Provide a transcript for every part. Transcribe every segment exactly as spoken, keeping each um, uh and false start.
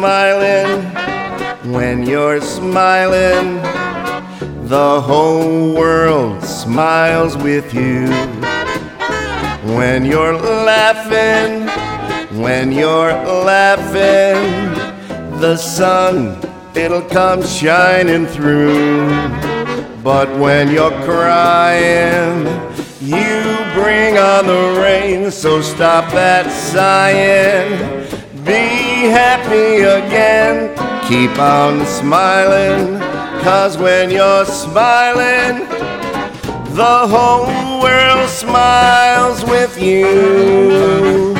smiling, when you're smiling, the whole world smiles with you. When you're laughing, when you're laughing, the sun, it'll come shining through. But when you're crying, you bring on the rain. So stop that sighing, be happy again. Keep on smiling, 'cause when you're smiling, the whole world smiles with you.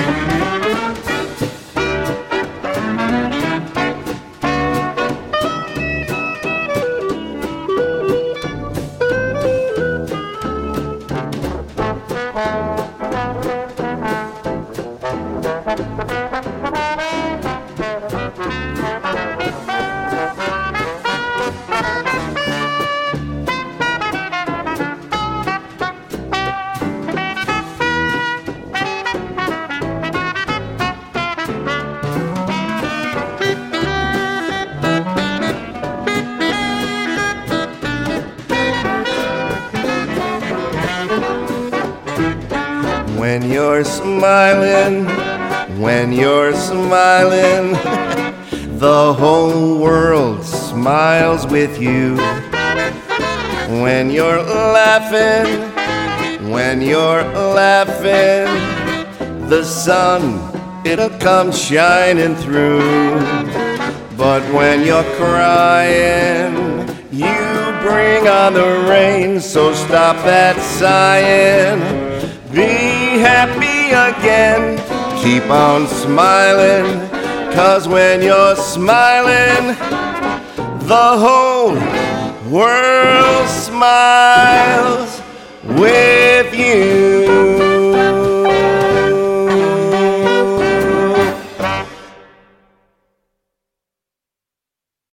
When you're smiling, when you're smiling, the whole world smiles with you. When you're laughing, when you're laughing, the sun, it'll come shining through. But when you're crying, you bring on the rain. So stop that sighing, be happy again. Keep on smiling, 'cause when you're smiling, the whole world smiles with you.